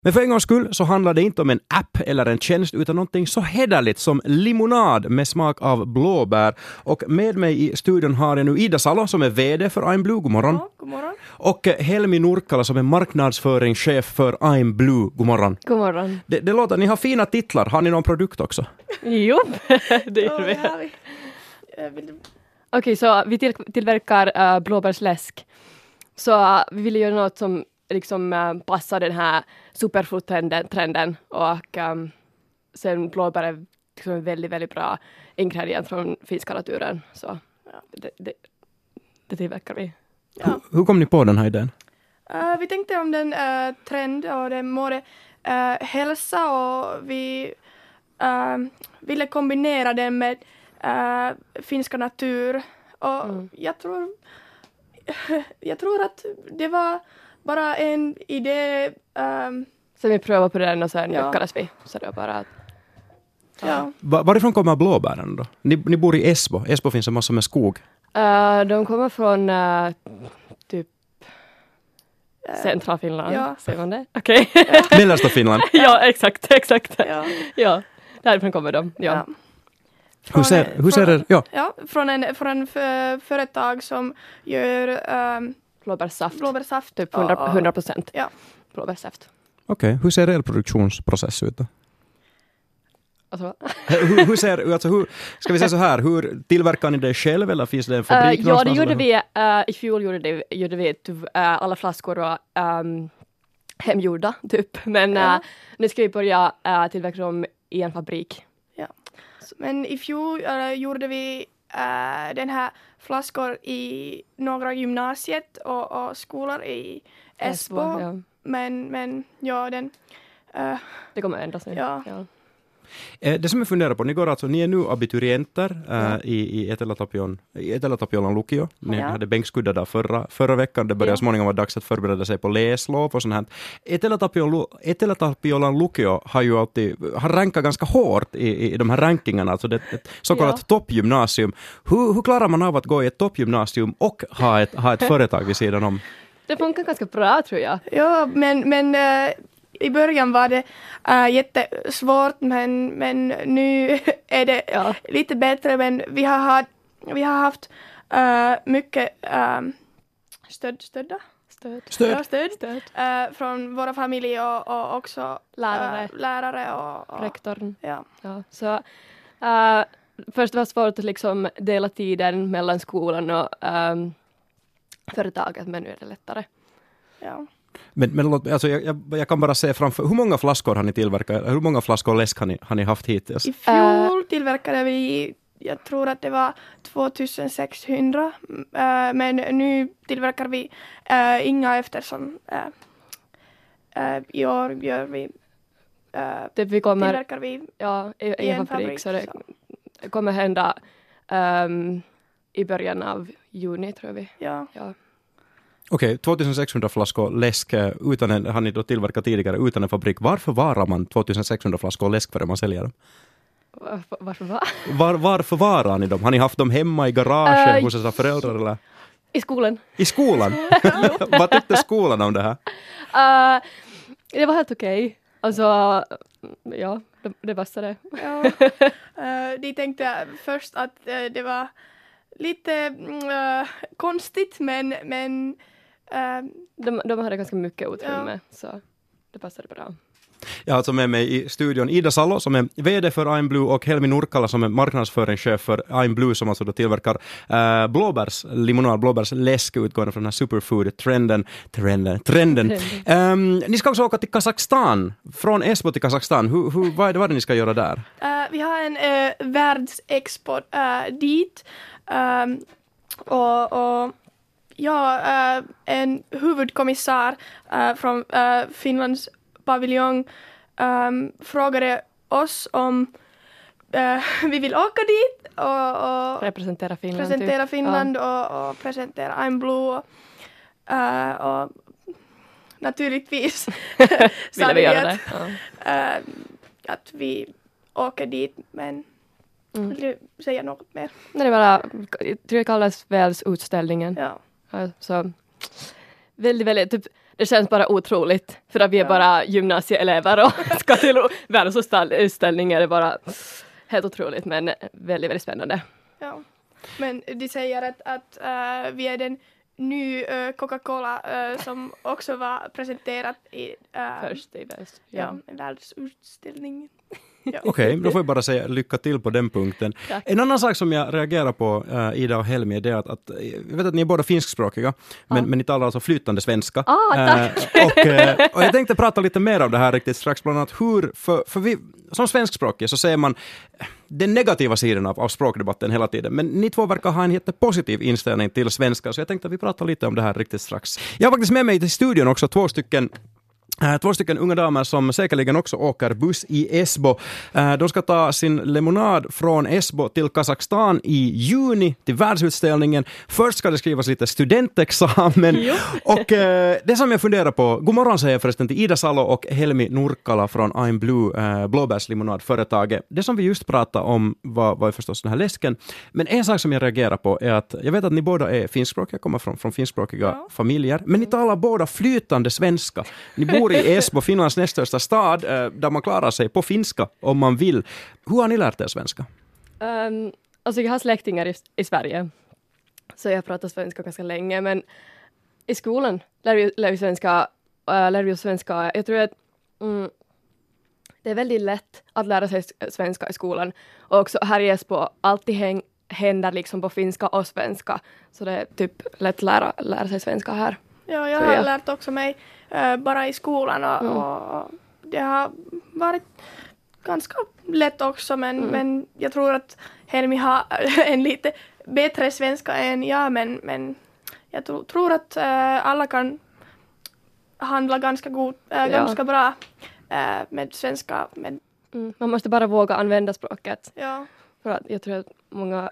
Men för en gångs skull så handlar det inte om en app eller en tjänst utan någonting så hederligt som limonad med smak av blåbär. Och med mig i studion har jag nu Ida Salo som är vd för I'm Blue. God morgon. Ja, god morgon. Och Helmi Nurkkala som är marknadsföringschef för I'm Blue. God morgon. God morgon. Det låter, ni har fina titlar. Har ni någon produkt också? Jo, det gör vi. Ja, Okej, så vi tillverkar blåbärsläsk. Så vi vill göra något som liksom passar den här superfood-trenden. Och sen blåbär är liksom en väldigt, väldigt bra ingrediens från finska naturen. Så det tillverkar vi. Ja. Hur kom ni på den här idén? Vi tänkte om den trend och den både hälsa och vi ville kombinera den med finska natur. Och jag tror att det var bara en idé. Sen vi prövade på den och sen lyckades vi. Så det var bara att... Ja. Varifrån kommer blåbären då? Ni bor i Esbo. Esbo finns en massa med skog. De kommer från typ central Finland. Ja. Säger man det? Okej. Mellersta Finland. Ja, exakt. Ja. Ja, därifrån kommer de. Ja. Hur ser det? Ja. Ja, från en företag som gör Blåbärssaft. Typ och- 100% ja. blåbärssaft. Okej. Hur ser er produktionsprocess ut då? Alltså, Ska vi säga så här, hur tillverkar ni det själv eller finns det en fabrik ja, det någonstans, gjorde eller vi. I fjol gjorde vi alla flaskor och hemgjorda typ. Men nu ska vi börja tillverka dem i en fabrik. Ja. Men i fjol gjorde vi den här flaskor i några gymnasiet och skolor i Esbo. Ja. Men ja, den... Det kommer ändras nu. Ja. Det som jag funderar på, ni är nu abiturienter i Etelä-Tapiolan lukio. Ni hade bänkskuddar där förra veckan. Det började småningom vara dags att förbereda sig på läslov och sånt här. Etelä-Tapiolan lukio har rankat ganska hårt i de här rankingarna. Alltså det är ett så kallat toppgymnasium. Hur klarar man av att gå i ett toppgymnasium och ha ett företag vid sidan om? Det funkar ganska bra tror jag. Ja, men i början var det jättesvårt, men nu är det lite bättre. Men vi har haft mycket stöd från våra familjer och också lärare och rektorn. Ja. Ja, så först var det svårt att liksom dela tiden mellan skolan och företaget, men nu är det lättare. Ja. Men alltså jag kan bara se framför, hur många flaskor har ni tillverkat? Hur många flaskor läsk har ni haft hittills? I fjol tillverkade vi, jag tror att det var 2600, men nu tillverkar vi inga eftersom i år gör vi tillverkar vi i en fabrik. Så det kommer hända i början av juni tror vi. Ja. Okej, 2600 flaskor läsk har ni då tillverkat tidigare utan en fabrik. Varför varar man 2600 flaskor läsk för att man säljer dem? Varför va? Varför varar ni dem? Har ni haft dem hemma i garaget hos era föräldrar eller? I skolan. I skolan? Vad tyckte skolan om det här? Det var helt okej. Alltså, ja, det passade. Ja. De tänkte först att det var lite konstigt, men de hade ganska mycket utrymme, så det passade bra. Jag har alltså med mig i studion Ida Salo som är vd för I'm Blue och Helmi Nurkkala som är marknadsföringschef för I'm Blue som alltså då tillverkar blåbärsläsk utgående från den här superfood-trenden. Ni ska också åka till Kazakstan, från Esbo till Kazakstan. Vad är det ni ska göra där? Vi har en världsexport dit och en huvudkommissar från Finlands paviljong frågade oss om vi vill åka dit och representera Finland och presentera I'm Blue och naturligtvis sa vi att vi åker dit, men vill du säga något mer? Nej, det var, jag tror det kallas världsutställningen. Ja. Så väldigt, väldigt typ det känns bara otroligt. För att vi är bara gymnasieelever och ska till världsutställning. Är det bara helt otroligt, men väldigt, väldigt spännande. Ja. Men de säger att vi är den ny Coca-Cola som också var presenterat i Först i väst. världsutställningen. Okej, då får jag bara säga lycka till på den punkten. Tack. En annan sak som jag reagerar på, Ida och Helmi, är det att jag vet att ni är båda finskspråkiga, men ni talar alltså flytande svenska. Tack! Och jag tänkte prata lite mer om det här riktigt strax, bland annat hur, för vi, som svenskspråkiga så ser man den negativa sidan av språkdebatten hela tiden, men ni två verkar ha en jättepositiv inställning till svenska, så jag tänkte att vi pratar lite om det här riktigt strax. Jag har faktiskt med mig till studion också två stycken unga damer som säkerligen också åker buss i Esbo. De ska ta sin lemonad från Esbo till Kazakstan i juni till världsutställningen. Först ska det skrivas lite studentexamen. Och det som jag funderar på, god morgon säger jag förresten till Ida Salo och Helmi Nurkkala från I'm Blue, blåbärslimonadföretaget. Det som vi just pratade om var förstås den här läsken. Men en sak som jag reagerar på är att jag vet att ni båda är finskspråkiga, kommer från finskspråkiga familjer, men ni talar båda flytande svenska. Ni bor i Esbo, Finlands näst största stad, där man klarar sig på finska om man vill. Hur har ni lärt er svenska? Alltså jag har släktingar i Sverige, så jag pratar svenska ganska länge, men i skolan lär vi svenska. Jag tror att det är väldigt lätt att lära sig svenska i skolan, och också här i Esbo alltid händer liksom på finska och svenska, så det är typ lätt att lära sig svenska här. Ja, jag har lärt också mig bara i skolan och det har varit ganska lätt också, men jag tror att Helmi har en lite bättre svenska än jag, men jag tror att alla kan handla ganska bra med svenska. Man måste bara våga använda språket. Ja. För att jag tror att många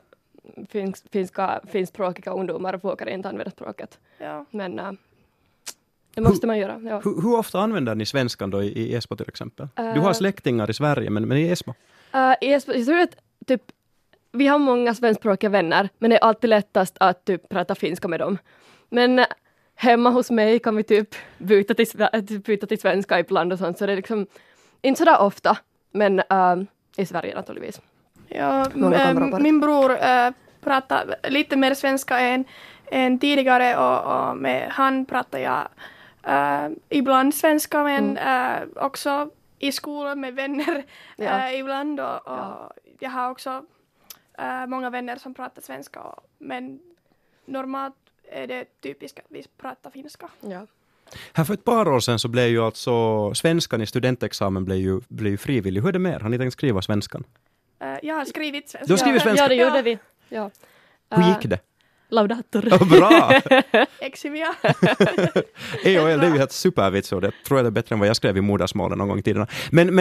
finskspråkiga ungdomar vågar inte använda språket. Ja. Men det måste man göra. Ja. Hur ofta använder ni svenskan då i Esbo till exempel? Du har släktingar i Sverige, men i Esbo? I Esbo, jag tror att typ, vi har många svenskspråkiga vänner, men det är alltid lättast att typ prata finska med dem. Men hemma hos mig kan vi typ byta till svenska ibland och sånt, så det är liksom inte så där ofta, men i Sverige naturligtvis. Ja, min bror pratar lite mer svenska än tidigare, och med han pratar jag ibland svenska, men också i skolan med vänner ibland, och jag har också många vänner som pratar svenska, men normalt är det typiskt att vi pratar finska. Ja. Här för ett par år sedan så blev ju alltså svenskan i studentexamen blev ju frivillig. Hur är det mer? Har ni tänkt skriva svenskan? Jag har skrivit svenska. Du har skrivit svenska? Ja, det gjorde vi. Ja. Hur gick det? Laudator. Bra! Eximia. EOL, det är ju helt supervits, och det tror jag är bättre än vad jag skrev i modersmålen någon gång i tiden.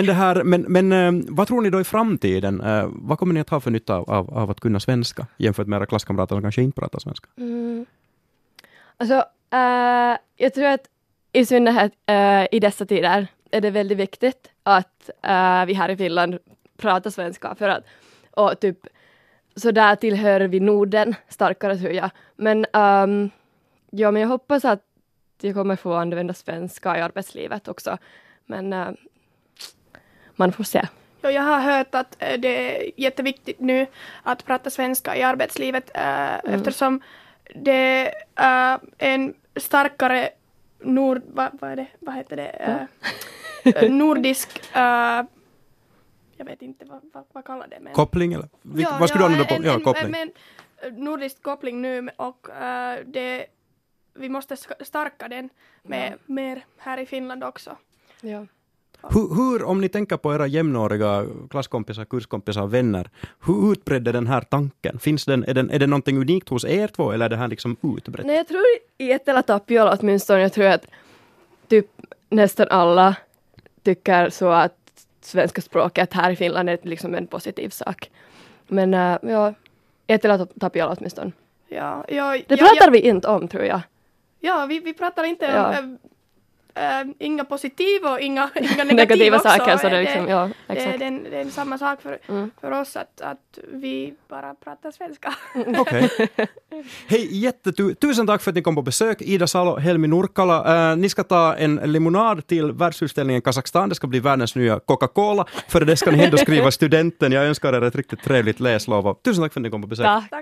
Men vad tror ni då i framtiden? Vad kommer ni att ha för nytta av att kunna svenska jämfört med era klasskamrater som kanske inte pratar svenska? Alltså, jag tror att i synnerhet i dessa tider är det väldigt viktigt att vi här i Finland pratar svenska, för att och typ så där tillhör vi Norden starkare, tror jag. Men men jag hoppas att jag kommer få använda svenska i arbetslivet också. Men man får se. Ja, jag har hört att det är jätteviktigt nu att prata svenska i arbetslivet eftersom det är en starkare nordisk jag vet inte vad kallar det, men koppling eller? Vad skulle du använda på? Ja, koppling. Men nordisk koppling nu, och vi måste stärka den med mer här i Finland också. Ja. Hur, om ni tänker på era jämnåriga klasskompisar, kurskompisar och vänner, hur utbredd är den här tanken? Är det någonting unikt hos er två, eller är det här liksom utbrett? Nej, jag tror i Etelä-Tapiola åtminstone, jag tror att typ nästan alla tycker så att svenska språket här i Finland är liksom en positiv sak. Men Etelä-Tapiola åtminstone. Det pratar vi inte om, tror jag. Ja, vi pratar inte om inga positiva och inga negativa negativa också. saker. Så det liksom, ja, det exakt. är en samma sak för oss att vi bara pratar svenska. Okej. Hej, tusen tack för att ni kom på besök. Ida Salo, Helmi Nurkkala. Ni ska ta en limonad till världsutställningen Kazakstan. Det ska bli världens nya Coca-Cola. För det ska ni ändå skriva studenten. Jag önskar er ett riktigt trevligt läslov. Tusen tack för att ni kom på besök. Tack.